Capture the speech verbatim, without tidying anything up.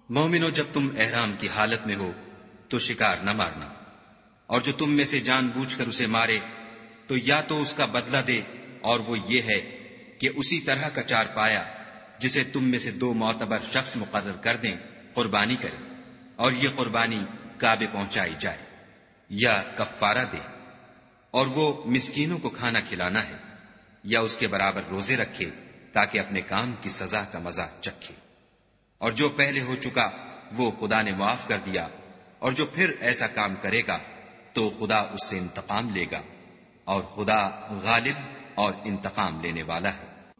मोमिनो, जब तुम एहराम की हालत में हो तो शिकार न मारना, और जो तुम में से जानबूझकर उसे मारे तो या तो उसका बदला दे, और वो ये है कि उसी तरह का चार पाया जिसे तुम में से दो मोतबर शख्स मुकर्रर कर दें कुर्बानी करे, और ये कुर्बानी काबे पहुंचाई जाए, या कफ्फारा दे, और वो मिस्कीनों को खाना खिलाना है, या उसके बराबर रोजे रखे ताकि अपने काम की सजा का मजा चखे। और जो पहले हो चुका वो खुदा ने माफ कर दिया, और जो फिर ऐसा काम करेगा तो खुदा उससे इंतकाम लेगा, और खुदा गालिब और इंतकाम लेने वाला है।